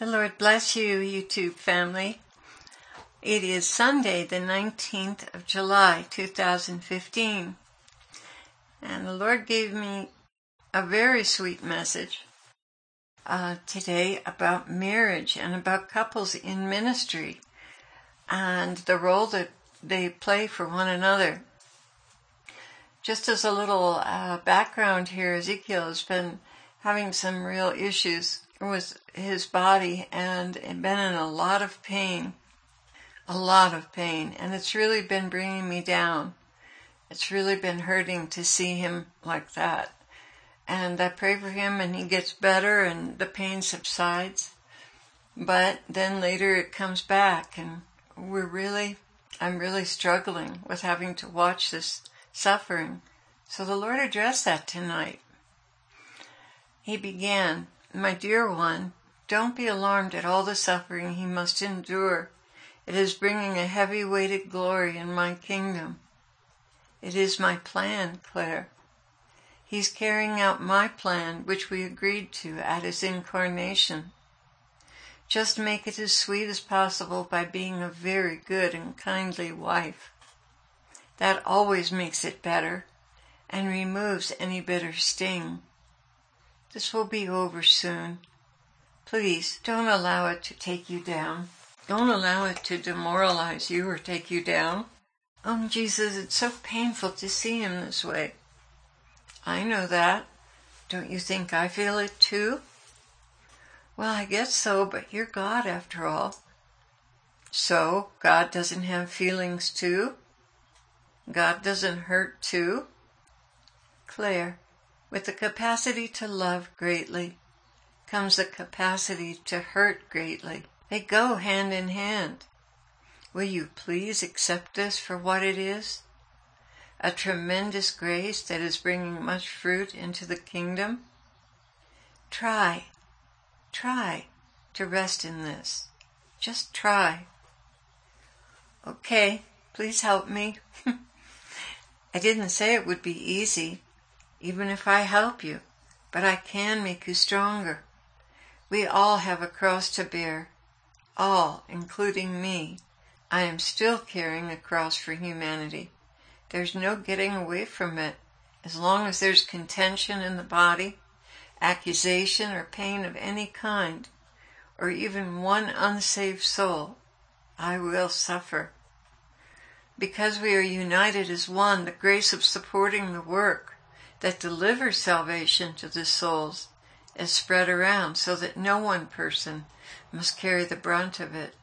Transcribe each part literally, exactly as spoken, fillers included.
The Lord bless you, YouTube family. It is Sunday, the nineteenth of July, two thousand fifteen. And the Lord gave me a very sweet message uh, today about marriage and about couples in ministry and the role that they play for one another. Just as a little uh, background here, Ezekiel has been having some real issues with his body and been in a lot of pain, a lot of pain, and it's really been bringing me down. It's really been hurting to see him like that. And I pray for him and he gets better and the pain subsides. But then later it comes back and we're really, I'm really struggling with having to watch this suffering. So the Lord addressed that tonight. He began, "My dear one, don't be alarmed at all the suffering he must endure. It is bringing a heavy-weighted glory in my kingdom. It is my plan, Claire. He's carrying out my plan, which we agreed to at his incarnation. Just make it as sweet as possible by being a very good and kindly wife. That always makes it better and removes any bitter sting. This will be over soon. Please don't allow it to take you down. Don't allow it to demoralize you or take you down. Oh, Jesus, it's so painful to see him this way. I know that. Don't you think I feel it too? Well, I guess so, but you're God after all. So, God doesn't have feelings too? God doesn't hurt too? Claire, with the capacity to love greatly comes the capacity to hurt greatly. They go hand in hand. Will you please accept this for what it is? A tremendous grace that is bringing much fruit into the kingdom? Try, try to rest in this. Just try. Okay, please help me. I didn't say it would be easy, even if I help you, but I can make you stronger. We all have a cross to bear, all, including me. I am still carrying a cross for humanity. There's no getting away from it. As long as there's contention in the body, accusation or pain of any kind, or even one unsaved soul, I will suffer. Because we are united as one, the grace of supporting the work that delivers salvation to the souls is spread around so that no one person must carry the brunt of it.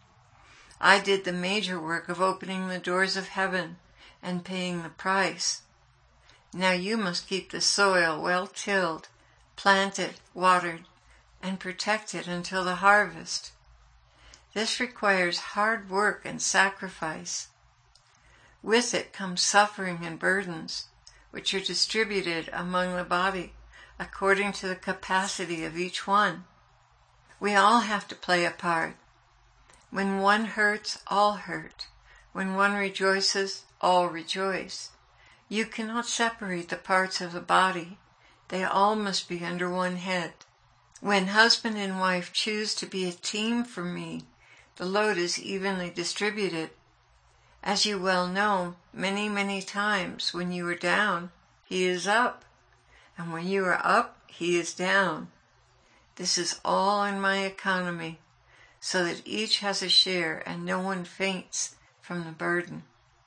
I did the major work of opening the doors of heaven and paying the price. Now you must keep the soil well tilled, planted, watered, and protected until the harvest. This requires hard work and sacrifice. With it comes suffering and burdens, which are distributed among the body according to the capacity of each one. We all have to play a part. When one hurts, all hurt. When one rejoices, all rejoice. You cannot separate the parts of the body. They all must be under one head. When husband and wife choose to be a team for me, the load is evenly distributed. As you well know, many, many times when you are down, he is up. And when you are up, he is down. This is all in my economy, so that each has a share and no one faints from the burden.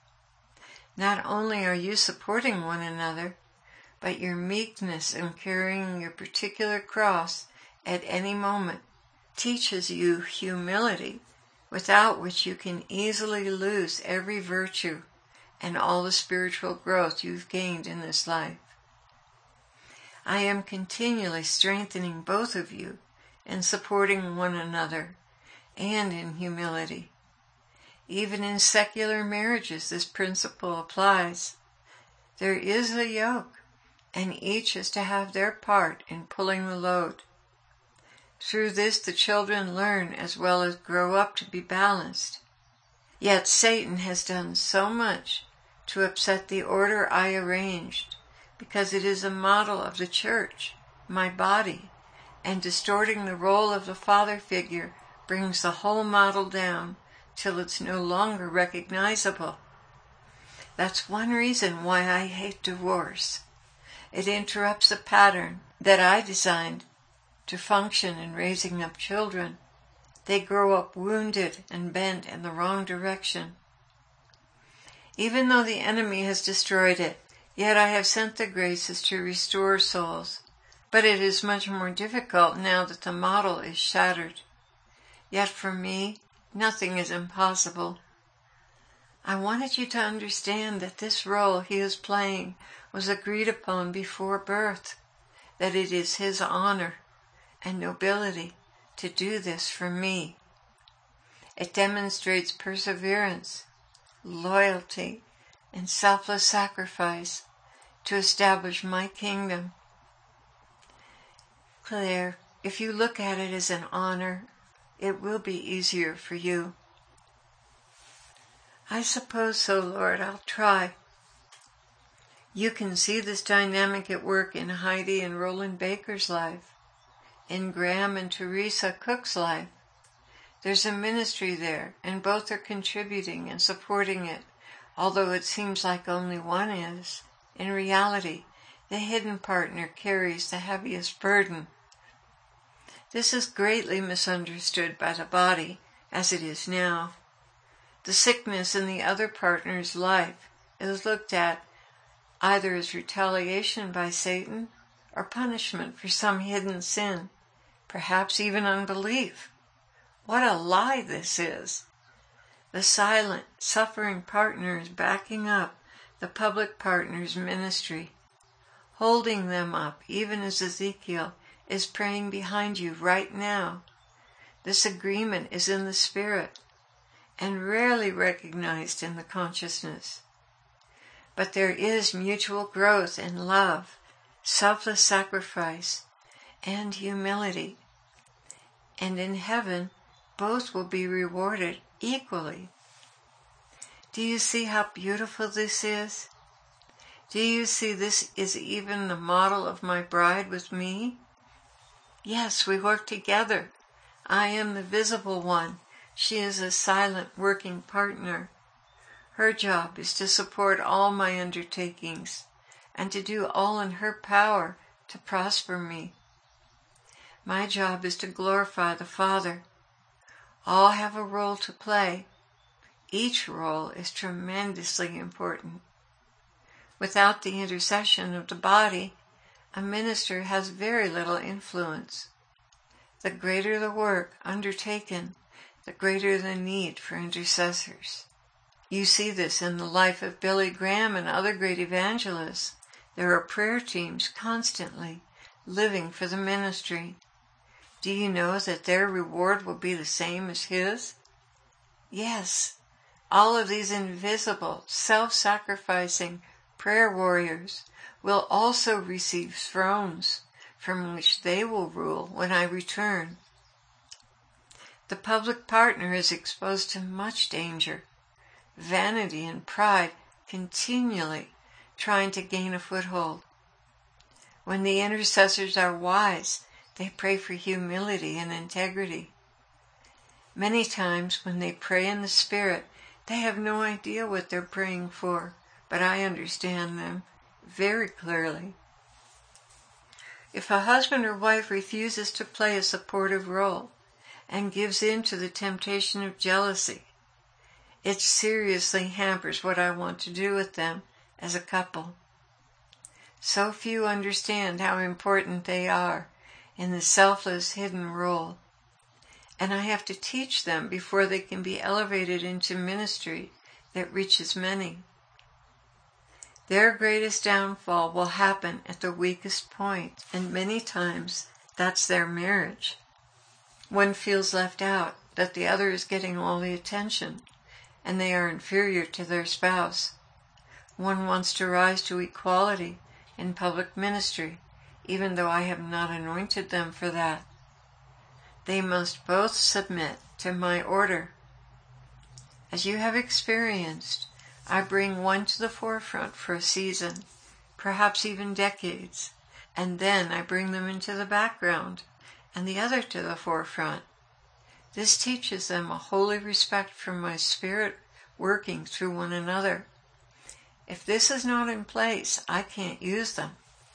Not only are you supporting one another, but your meekness in carrying your particular cross at any moment teaches you humility, without which you can easily lose every virtue and all the spiritual growth you've gained in this life. I am continually strengthening both of you and supporting one another and in humility. Even in secular marriages, this principle applies. There is a yoke, and each is to have their part in pulling the load. Through this, the children learn as well as grow up to be balanced. Yet Satan has done so much to upset the order I arranged, because it is a model of the church, my body, and distorting the role of the father figure brings the whole model down till it's no longer recognizable. That's one reason why I hate divorce. It interrupts the pattern that I designed to function in raising up children. They grow up wounded and bent in the wrong direction. Even though the enemy has destroyed it, yet I have sent the graces to restore souls. But it is much more difficult now that the model is shattered. Yet for me, nothing is impossible. I wanted you to understand that this role he is playing was agreed upon before birth, that it is his honor and nobility to do this for me. It demonstrates perseverance, loyalty, and selfless sacrifice to establish my kingdom. Claire, if you look at it as an honor, it will be easier for you. I suppose so, Lord. I'll try. You can see this dynamic at work in Heidi and Roland Baker's life, in Graham and Teresa Cook's life. There's a ministry there, and both are contributing and supporting it, although it seems like only one is. In reality, the hidden partner carries the heaviest burden. This is greatly misunderstood by the body, as it is now. The sickness in the other partner's life is looked at either as retaliation by Satan or punishment for some hidden sin, perhaps even unbelief. What a lie this is! The silent, suffering partner is backing up the public partner's ministry, holding them up even as Ezekiel is praying behind you right now. This agreement is in the spirit and rarely recognized in the consciousness. But there is mutual growth in love, selfless sacrifice, and humility. And in heaven, both will be rewarded equally. Do you see how beautiful this is? Do you see this is even the model of my bride with me? Yes, we work together. I am the visible one. She is a silent working partner. Her job is to support all my undertakings and to do all in her power to prosper me. My job is to glorify the Father. All have a role to play. Each role is tremendously important. Without the intercession of the body, a minister has very little influence. The greater the work undertaken, the greater the need for intercessors. You see this in the life of Billy Graham and other great evangelists. There are prayer teams constantly living for the ministry. Do you know that their reward will be the same as his? Yes, all of these invisible, self-sacrificing prayer warriors will also receive thrones from which they will rule when I return. The public partner is exposed to much danger, vanity and pride continually trying to gain a foothold. When the intercessors are wise, they pray for humility and integrity. Many times when they pray in the Spirit, they have no idea what they're praying for, but I understand them very clearly. If a husband or wife refuses to play a supportive role and gives in to the temptation of jealousy, it seriously hampers what I want to do with them as a couple. So few understand how important they are in the selfless hidden role, and I have to teach them before they can be elevated into ministry that reaches many. Their greatest downfall will happen at the weakest point, and many times that's their marriage. One feels left out, that the other is getting all the attention, and they are inferior to their spouse. One wants to rise to equality in public ministry, even though I have not anointed them for that. They must both submit to my order. As you have experienced, I bring one to the forefront for a season, perhaps even decades, and then I bring them into the background and the other to the forefront. This teaches them a holy respect for my spirit working through one another. If this is not in place, I can't use them.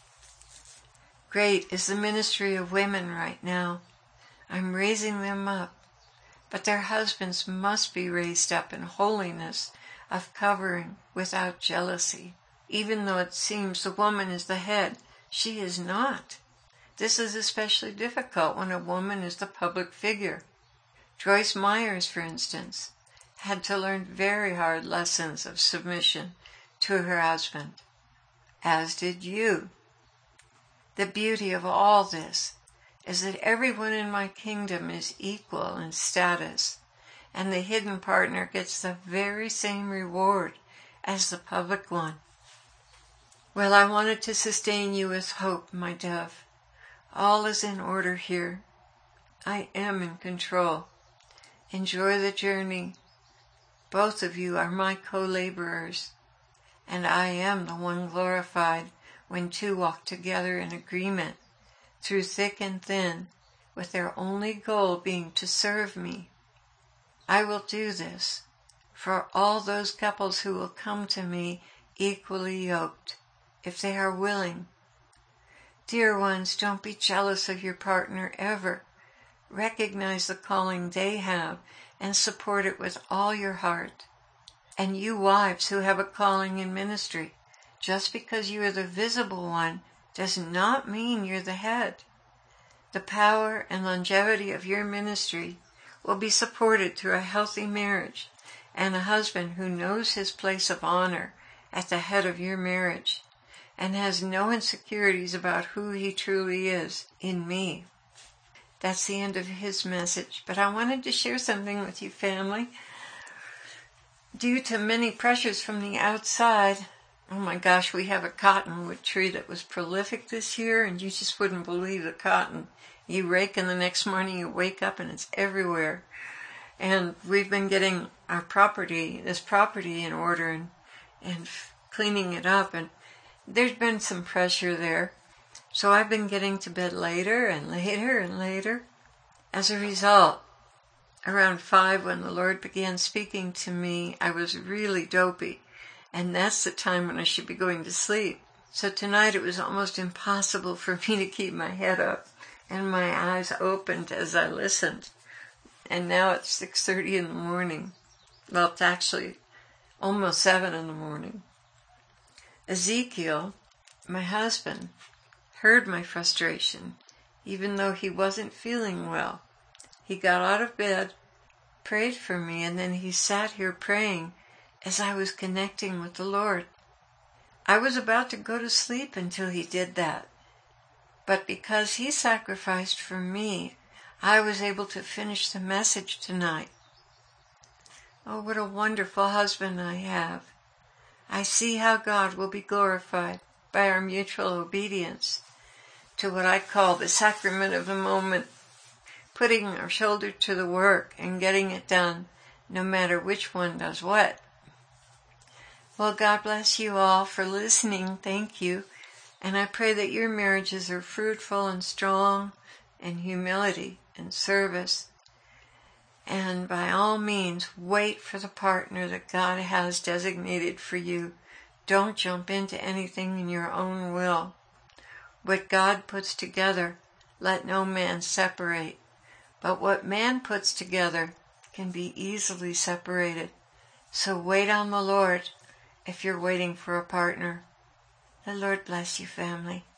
Great is the ministry of women right now. I'm raising them up, but their husbands must be raised up in holiness of covering without jealousy. Even though it seems the woman is the head, she is not. This is especially difficult when a woman is the public figure. Joyce Myers, for instance, had to learn very hard lessons of submission to her husband, as did you. The beauty of all this is that everyone in my kingdom is equal in status, and the hidden partner gets the very same reward as the public one. Well, I wanted to sustain you with hope, my dove. All is in order here. I am in control. Enjoy the journey. Both of you are my co-laborers, and I am the one glorified when two walk together in agreement, through thick and thin, with their only goal being to serve me. I will do this for all those couples who will come to me equally yoked, if they are willing. Dear ones, don't be jealous of your partner ever. Recognize the calling they have and support it with all your heart. And you wives who have a calling in ministry, just because you are the visible one does not mean you're the head. The power and longevity of your ministry will be supported through a healthy marriage and a husband who knows his place of honor at the head of your marriage and has no insecurities about who he truly is in me. That's the end of his message, but I wanted to share something with you, family. Due to many pressures from the outside, oh my gosh, we have a cottonwood tree that was prolific this year, and you just wouldn't believe the cotton. You rake and the next morning you wake up and it's everywhere. And we've been getting our property, this property in order and, and cleaning it up, and there's been some pressure there. So I've been getting to bed later and later and later. As a result, around five when the Lord began speaking to me, I was really dopey. And that's the time when I should be going to sleep. So tonight it was almost impossible for me to keep my head up and my eyes opened as I listened. And now it's six thirty in the morning. Well, it's actually almost seven in the morning. Ezekiel, my husband, heard my frustration, even though he wasn't feeling well. He got out of bed, prayed for me, and then he sat here praying as I was connecting with the Lord. I was about to go to sleep until he did that. But because he sacrificed for me, I was able to finish the message tonight. Oh, what a wonderful husband I have. I see how God will be glorified by our mutual obedience to what I call the sacrament of the moment, putting our shoulder to the work and getting it done, no matter which one does what. Well, God bless you all for listening. Thank you. And I pray that your marriages are fruitful and strong in humility and service. And by all means, wait for the partner that God has designated for you. Don't jump into anything in your own will. What God puts together, let no man separate. But what man puts together can be easily separated. So wait on the Lord if you're waiting for a partner. The Lord bless you, family.